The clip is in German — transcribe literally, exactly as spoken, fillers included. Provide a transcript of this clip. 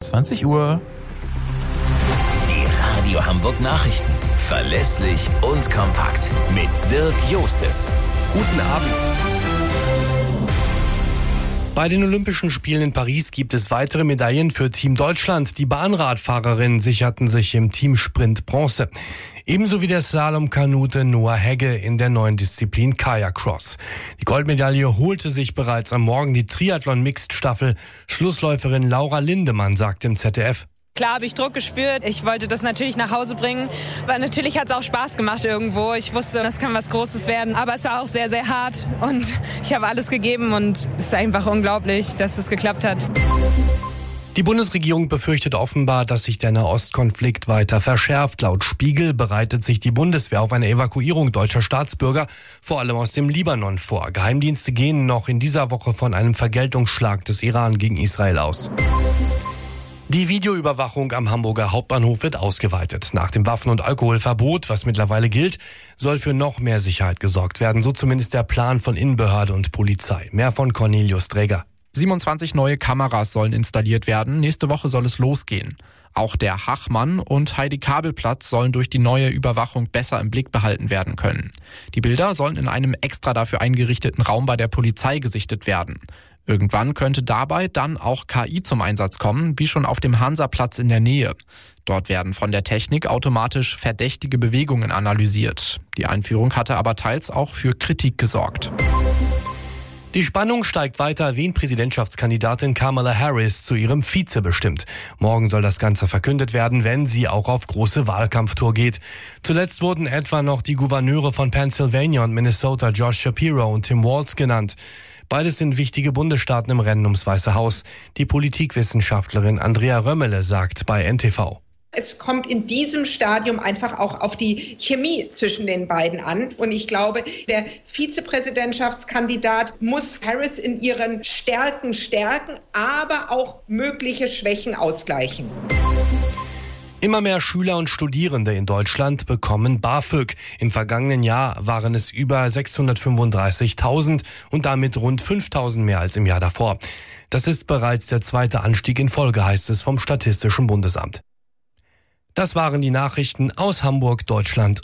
zwanzig Uhr. Die Radio Hamburg Nachrichten. Verlässlich und kompakt. Mit Dirk Jostes. Guten Abend. Bei den Olympischen Spielen in Paris gibt es weitere Medaillen für Team Deutschland. Die Bahnradfahrerinnen sicherten sich im Teamsprint Bronze. Ebenso wie der Slalomkanute Noah Hegge in der neuen Disziplin Kajakcross. Die Goldmedaille holte sich bereits am Morgen die Triathlon-Mixed-Staffel. Schlussläuferin Laura Lindemann sagt im Z D F: Klar habe ich Druck gespürt. Ich wollte das natürlich nach Hause bringen, weil natürlich hat es auch Spaß gemacht irgendwo. Ich wusste, das kann was Großes werden, aber es war auch sehr, sehr hart und ich habe alles gegeben und es ist einfach unglaublich, dass es geklappt hat. Die Bundesregierung befürchtet offenbar, dass sich der Nahostkonflikt weiter verschärft. Laut Spiegel bereitet sich die Bundeswehr auf eine Evakuierung deutscher Staatsbürger, vor allem aus dem Libanon, vor. Geheimdienste gehen noch in dieser Woche von einem Vergeltungsschlag des Iran gegen Israel aus. Die Videoüberwachung am Hamburger Hauptbahnhof wird ausgeweitet. Nach dem Waffen- und Alkoholverbot, was mittlerweile gilt, soll für noch mehr Sicherheit gesorgt werden. So zumindest der Plan von Innenbehörde und Polizei. Mehr von Cornelius Träger. siebenundzwanzig neue Kameras sollen installiert werden. Nächste Woche soll es losgehen. Auch der Hachmann und Heidi-Kabel-Platz sollen durch die neue Überwachung besser im Blick behalten werden können. Die Bilder sollen in einem extra dafür eingerichteten Raum bei der Polizei gesichtet werden. Irgendwann könnte dabei dann auch K I zum Einsatz kommen, wie schon auf dem Hansaplatz in der Nähe. Dort werden von der Technik automatisch verdächtige Bewegungen analysiert. Die Einführung hatte aber teils auch für Kritik gesorgt. Die Spannung steigt weiter, wen Präsidentschaftskandidatin Kamala Harris zu ihrem Vize bestimmt. Morgen soll das Ganze verkündet werden, wenn sie auch auf große Wahlkampftour geht. Zuletzt wurden etwa noch die Gouverneure von Pennsylvania und Minnesota, Josh Shapiro und Tim Walz, genannt. Beides sind wichtige Bundesstaaten im Rennen ums Weiße Haus. Die Politikwissenschaftlerin Andrea Römmele sagt bei N T V: Es kommt in diesem Stadium einfach auch auf die Chemie zwischen den beiden an. Und ich glaube, der Vizepräsidentschaftskandidat muss Harris in ihren Stärken stärken, aber auch mögliche Schwächen ausgleichen. Immer mehr Schüler und Studierende in Deutschland bekommen BAföG. Im vergangenen Jahr waren es über sechshundertfünfunddreißigtausend und damit rund fünftausend mehr als im Jahr davor. Das ist bereits der zweite Anstieg in Folge, heißt es vom Statistischen Bundesamt. Das waren die Nachrichten aus Hamburg, Deutschland